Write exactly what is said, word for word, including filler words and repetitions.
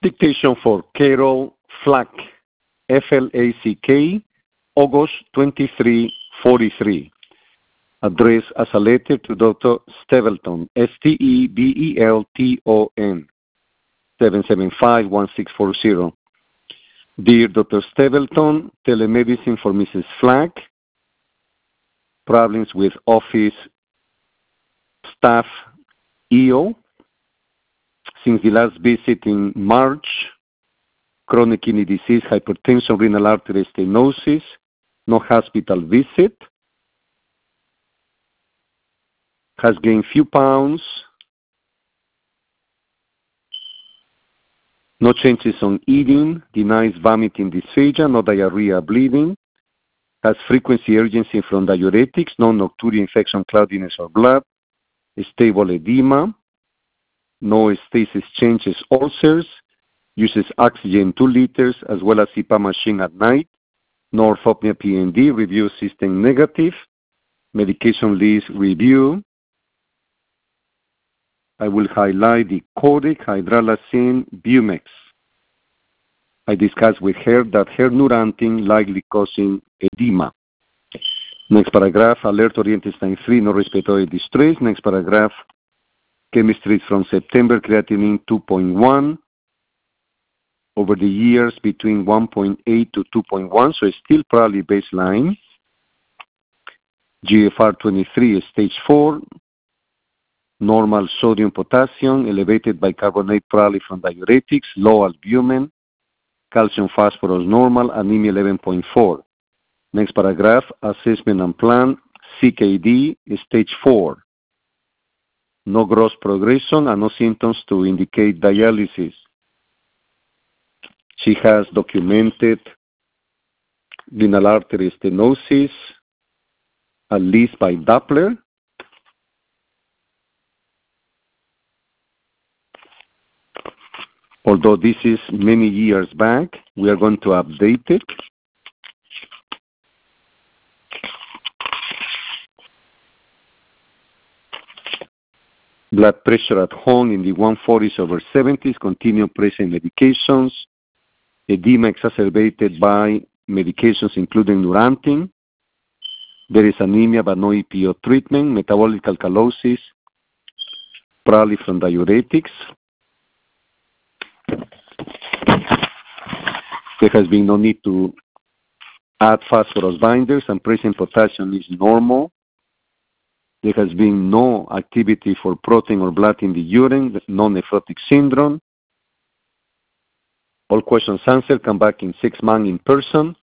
Dictation for Carol Flack, F L A C K, August twenty-third, forty-three. Address as a letter to Doctor Stebelton, S T E B E L T O N, seven seven five, one six four zero. Dear Doctor Stebelton, telemedicine for Missus Flack, problems with office staff E O. Since the last visit in March, chronic kidney disease, hypertension, renal artery stenosis, no hospital visit, has gained few pounds, no changes on eating, denies vomiting, dysphagia, no diarrhea, bleeding, has frequency urgency from diuretics, no nocturia infection, cloudiness, or blood, stable edema, no stasis changes, ulcers, uses oxygen two liters as well as C PAP machine at night, no orthopnea P N D, review system negative, medication list review. I will highlight the Codic hydralazine Bumex. I discussed with her that her Neurontin likely causing edema. Next paragraph, alert oriented three, no respiratory distress. Next paragraph, chemistry from September, creatinine two point one. Over the years between one point eight to two point one, so it's still probably baseline. G F R twenty-three, stage four. Normal sodium potassium, elevated bicarbonate probably from diuretics, low albumin, calcium phosphorus normal, anemia eleven point four. Next paragraph, assessment and plan, C K D, stage four. No gross progression and no symptoms to indicate dialysis. She has documented renal artery stenosis, at least by Doppler. Although this is many years back, we are going to update it. Blood pressure at home in the one forties over seventies, continue pressing medications, edema exacerbated by medications including Neurontin. There is anemia but no E P O treatment, metabolic alkalosis, probably from diuretics. There has been no need to add phosphorus binders and present potassium is normal. There has been no activity for protein or blood in the urine, no nephrotic syndrome. All questions answered. Come back in six months in person.